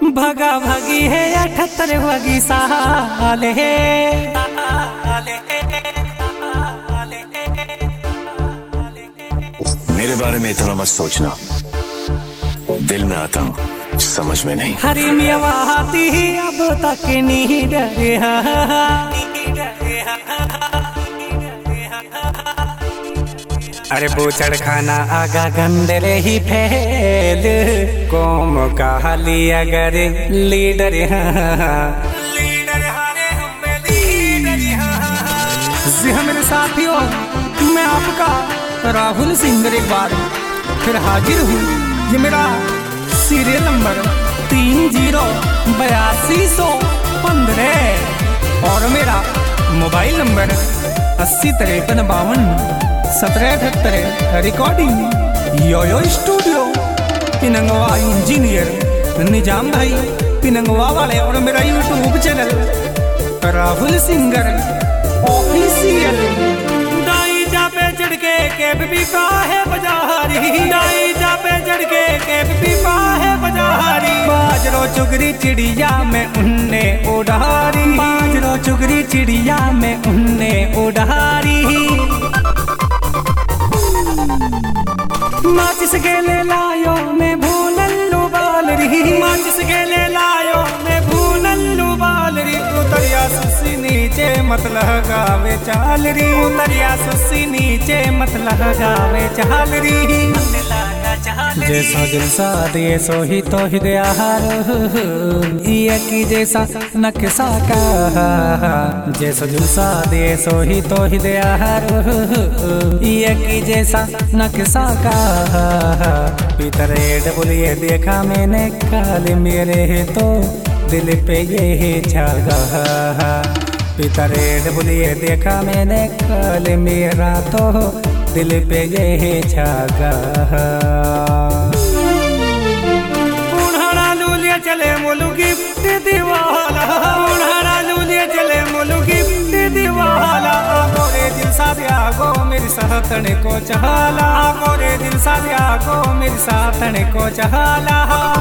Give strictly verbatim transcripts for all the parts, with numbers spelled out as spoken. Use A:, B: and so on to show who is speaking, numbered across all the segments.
A: भगा भगी है अठहत्तर भगी साल है।
B: मेरे बारे में इतना मत सोचना, दिल में आता हूँ समझ में नहीं।
A: हरी मियावाती अब तक नहीं डरे अरे बूचड़ खाना आगा गंदरे ही फैल कौम का ली अगर लीडर जी हाँ मेरे साथियों, मैं आपका राहुल सिंह एक बार फिर हाजिर हूँ। ये मेरा सीरियल नंबर तीन जीरो बयासी सौ पंद्रह और मेरा मोबाइल नंबर अस्सी तिरपन बावन सत्रह अठहत्तर। Recording YoYo studio Pinangwa engineer Nizam भाई पिनंगवा वाले और मेरा YouTube channel Rahul singer official. दाई जापे चढ़ के कैब भी पाहे बजारी, दाई जापे चढ़ के कैब भी पाहे बजारी। बाजरो चुगरी चिड़िया में उन्ने उड़ारी, बाजरो चुगरी चिड़िया में उन्ने उड़ारी। माचिस गेले लायो मैं भूनल्लू बाल रही, माचिस गेले लायो मैं भूनल्लू बाल रही। उतरिया सुसी नीचे मत लगावे चाल री, उतरिया सुसी नीचे मत लगावे चाल री। जैसा दिल सा दिए सो ही तो ही दया ये की जैसा नक्शा का, जैसा दिल सा दिए सो ही तो ही दया ये की जैसा नक्शा का। पितरेड बोलिए देखा मैंने काल मेरे तो दिल पे ये छागा। पितरेड बोलिए देखा मैंने काल मेरा तो दिल पे ये छागा। उन्हारा लूलिया चले मोलू गिफ्ट दीवाला, उन्हारा लूलिया चले मोलू गिफ्ट दीवाला। गोरे दिल साथिया गो मेरी साथन को चहाला, गोरे दिल साथिया गो मेरी साथन को चहाला।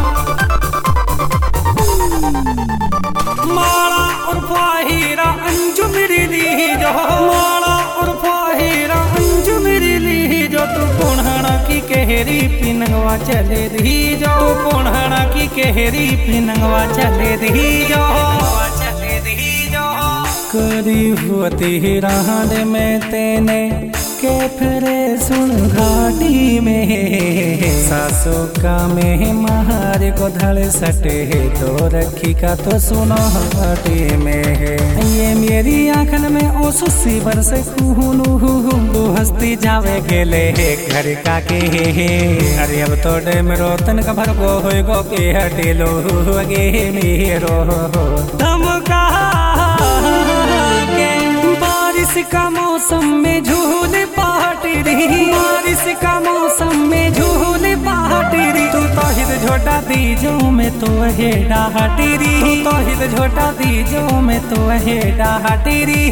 A: माला उर्फा हीरा अंजू मेरी ली जो, माला उर्फा हीरा अंजू मेरी ली जो। तू पुनहना की कहरी पिनंगवा चले दी जो, तू पुनहना की कहरी पिनंगवा चले दी जो, चले दी जो। करी हुआ राहड में तेने के फिरे सुन घाटी में, सासू का में महार को धड़ सटे तो रखी का तो सुनो घाटी में। ये मेरी आंखन में ओ सुसी बरसे खूनू हस्ती जावे गेले घर का के। अरे अब तो डेम रोतन का भर गो हो गो के हटे लो अगे मेरो धमका के। बारिश का मौसम में झूल पाटी रही, बारिश का मौसम में झूल पाटी रही। तू तो हित झोटा दी जो मैं तो है डाहटी री, तू तो हित झोटा दी जो मैं तो है डाहटी री।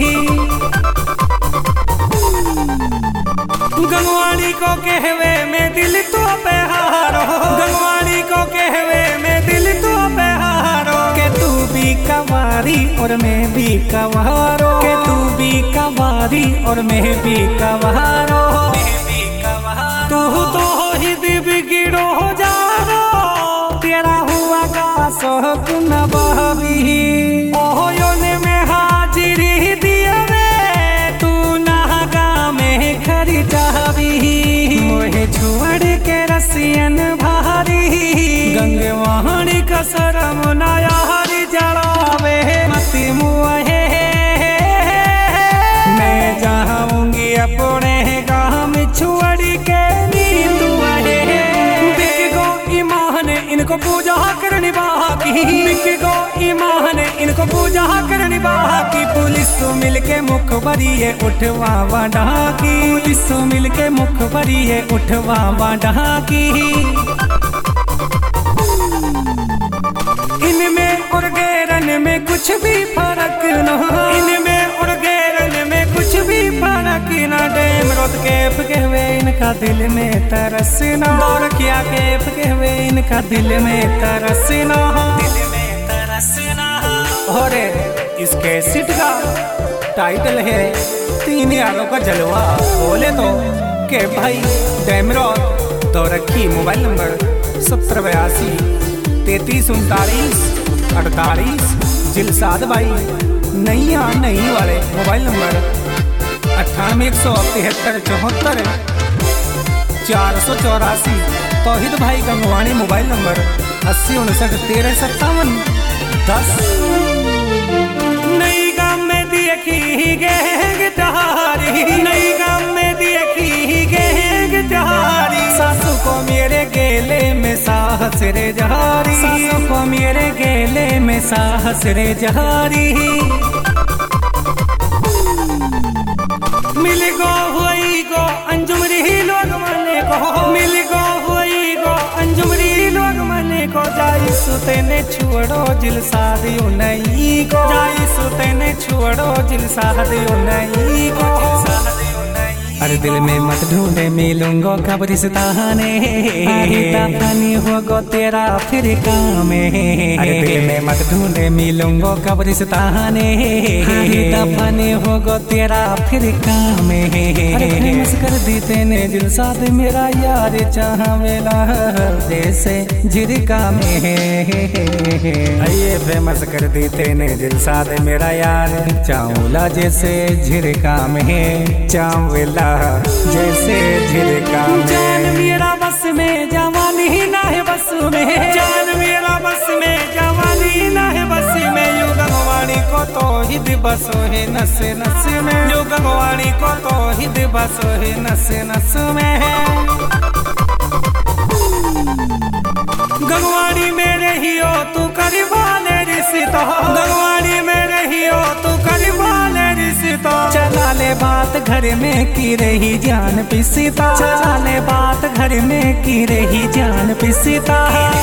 A: गंगवाड़ी को कहवे में दिल तो पे हारो, गंगवाड़ी को कहवे में दिल तो पे हारो। के तू भी कवारी और मैं भी कवारो, के तू भी कवारी और मैं भी कवारो। तू तो ही बिगड़ो हो जा रो, तेरा हुआ का शौक न बहवी। ओहो योने में हाजिरी दिए रे तू नागा में खरी जावी। मोहे छोड़ के रसियन भारी, गंगवाणी का शरम ना यारी जड़ावे मती मुहे। मैं जाऊंगी अपने गाँव छुअड़ी के नीतू है। बिक गो ईमान इनको पूजा करनी बाकी, बिक गो ईमान इनको पूजा करनी बाकी। पुलिस तो मिलके मुख भरिए उठवा ढाकी, पुलिस तो मिलके मुख भरिए उठवा ढाकी। इनमें और गैरन में कुछ भी फर्क न, इनमें और गैरन में कुछ भी फर्क न। डेम रोत कैफ कहवे इनका दिल में तरसना, दौड़ किया कैफ कहवे इनका दिल में तरसना। और इस कैसेट का टाइटल है तीन यारों का जलवा। बोले तो के भाई डैमरॉड तो रखी मोबाइल नंबर सत्तर बयासी तैतीस उनतालीस अड़तालीस। जिलसाद भाई नैया नई वाले मोबाइल नंबर अट्ठानवे एक सौ तिहत्तर चौहत्तर चार सौ चौरासी। तौहिद भाई गंगवानी मोबाइल नंबर अस्सी उनसठ तेरह सत्तावन दस। नई गांव में देखी गैंग जहारी, नई गांव में देखी गैंग जहारी। सासू को मेरे गेले में साहस रे जहारी, सासू को मेरे गेले में साहस रे जहारी। मिल गो हुई गो अंजुमरी लोग मने को, मिल गो हुई गो अंजुमरी लोग मने को। जाई सुते ने छुड़ो जिल सादियो नहीं को, जाई सुते ने छुड़ो जिल सादियो नहीं को। अरे दिल में मत ढूंढे मिलूंगो कब रिश्ता ने, फनी होगो तेरा फिर काम है। अरे दिल में मत ढूंढे मिलूंगो कब रिश्ता ने, फनी होगो तेरा फिर काम है। अरे फेमस कर दी तेने दिल साथ मेरा यार चाहवेला जैसे झिरका में है। ये फेमस कर दी तेने दिल साथ मेरा यार चाहूला जैसे झिरका में है, चाहवेला जैसे झिरका में। जान मेरा बस में जवानी ना है बस में, जान मेरा बस में जवानी ना है बस में। यू गंगवानी को तो हिद बसो है नस नस में, यू गंगवानी को तो हिद बसो है नस नस में। गंगवानी में रही हो तू करीबाने रिश्ता, गंगवानी में रही हो तू करीबाने रिश्ता। चला ले बात घर में की रही जान पिसीता, चला ले बात घर में की रही जान पिसीता।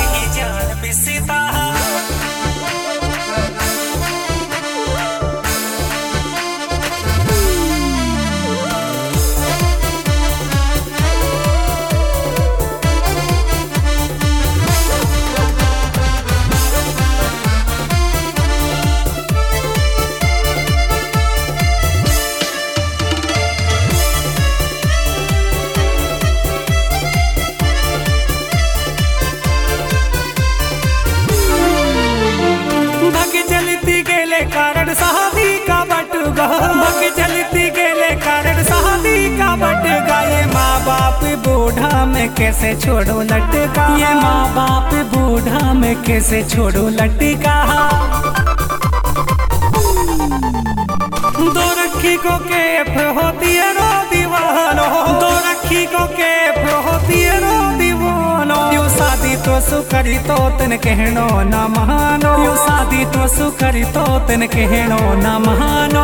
A: कारण शादी का बटगा, बक चलती गेले कारण शादी का बटगा। ये माँ बाप बूढ़ा में कैसे छोड़ो लटका, ये माँ बाप बूढ़ा में कैसे छोड़ो लटका। दो रखी को केफ होती है रो दीवानो, दो रखी को केफ होती है रो दीवानो। यू शादी तो सुकरी तो तन कहनो ना मानो, यू शादी तो सुकरी तो तन कहनो ना मानो।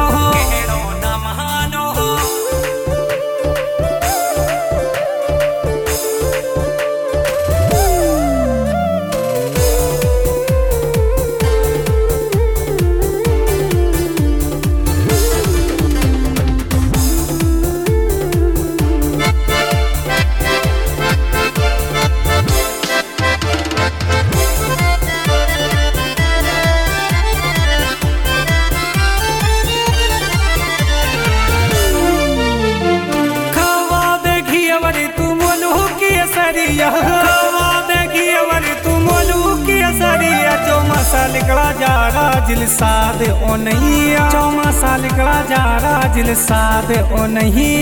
A: लिखड़ा जा रहा जिल साद ओ नहीं, चौमासा लिखड़ा जा रहा जिल साद ओ नहीं।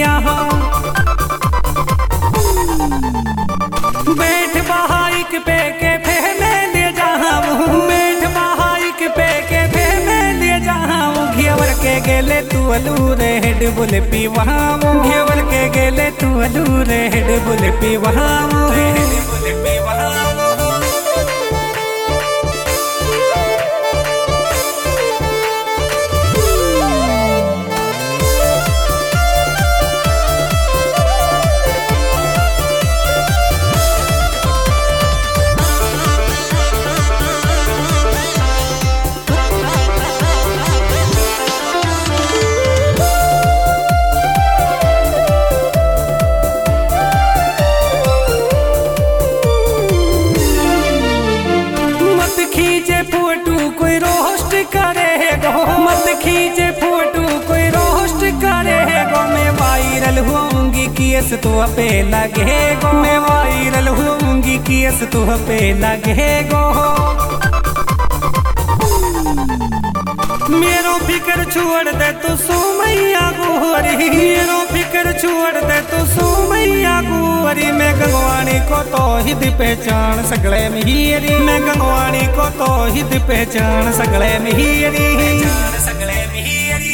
A: बैठ बहाइक पे के फहमे ले जाऊं, बैठ बहाइक पे के फहमे ले जाऊं। घेवर के गेले तू अलू रे हेड बुल पी वहाँ, घेवर के गेले तू अलू रे हेड बुल पी वहाँ। खींचे फोटो कोई रोस्ट करे गो, मैं वायरल होऊंगी केस तो पे लगे गो, मैं वायरल होऊंगी केस तो पे लगे गो। मेरो फिक्र छोड़ दे तो सो मैया गोरी, मेरो फिक्र छोड़ दे तो सो मैया गोरी। मैं गंगवाणी को तो हित पहचान सगले मिहिरी, मैं गंगवाणी को तो हित पहचान सगले मिहिरी, सगले मिहिरी।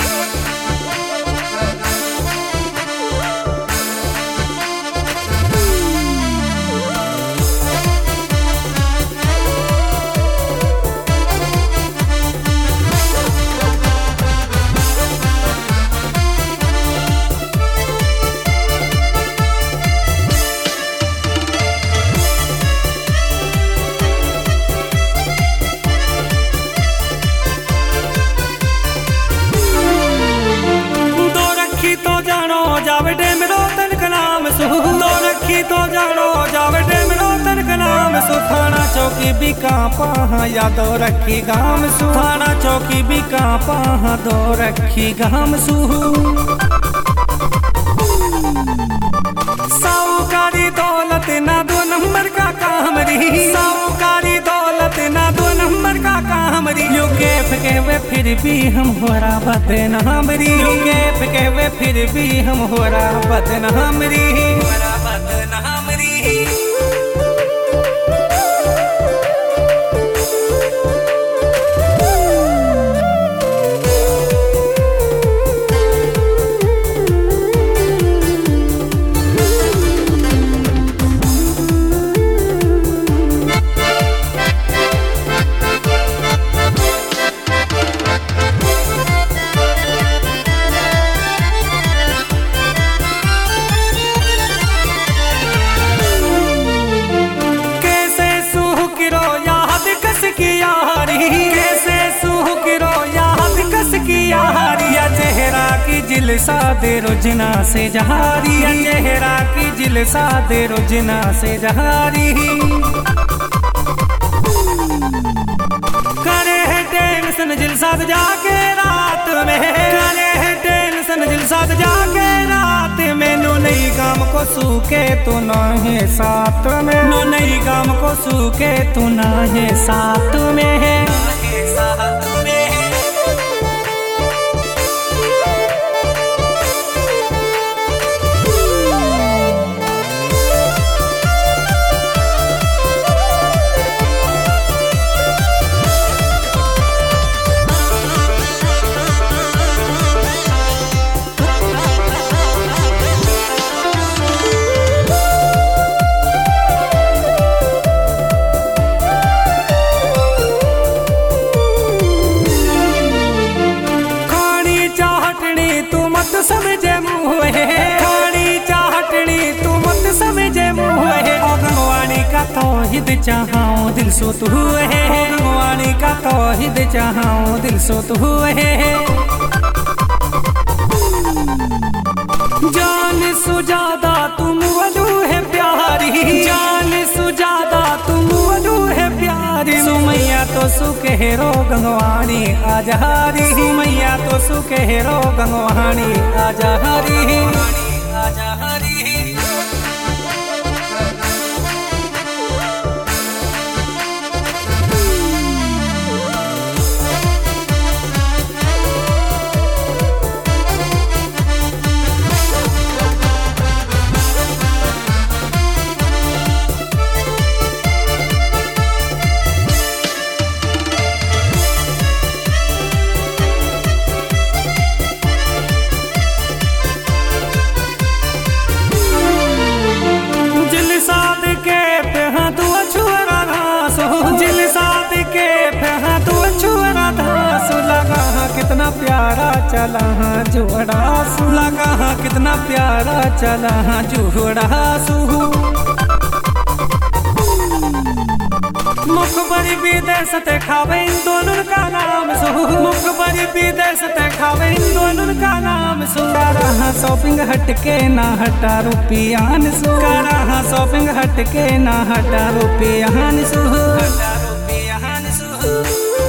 A: दो रखी तो जानो जावटे मेरो तनक नाम सु, थाना चौकी भी कांपा या दो रखी गाम सु, थाना चौकी भी कांपा दो रखी गाम सु। साहूकारी दौलत ना दो नंबर का काम री, साहूकारी दौलत ना दो नंबर का काम री। यो के फेंके वे फिर भी हम होरा बदनाम री, यो के फेंके वे फिर भी हम होरा बदनाम री, होरा बदनाम री। जिल सादे रोजना से जहारी, चेहरा की जिल सादे रोजना से जहारी। करे है टेंशन जिल साथ जाके रात में, करे है टेंशन जिल साथ जाके रात में। नो नई गाम को सूखे तू ना है साथ में, नो नई गाम को सूखे तू ना है साथ में, साथ में। समझे मुँह है खानी चाहटनी तू मत समझे मुँह है। गंगवाणी का तौहीद चाहाऊं दिल सो तू है, गंगवाणी का तौहीद चाहाऊं दिल सो तू है। जान सुजादा तुम वलू है प्यारी, जान सुजादा तुम वलू है प्यारी। सुमैया तो सुकहरो गंगवाणी आजहारी, सुमैया तो सुकहरो गंगवाणी आजहारी, आजहारी। कितना प्यारा चला हाँ जोड़ा सु, लगा हाँ कितना प्यारा चला हाँ जोड़ा सु। मुख बड़ी विदेश ते खावे इन दोनों का नाम सु, मुख बड़ी विदेश ते खावे इन दोनों का नाम सु। करा शॉपिंग हटके ना हटा रुपयान सु, करा शॉपिंग हटके ना हटा रुपयान सु, हटा रुपयान सु।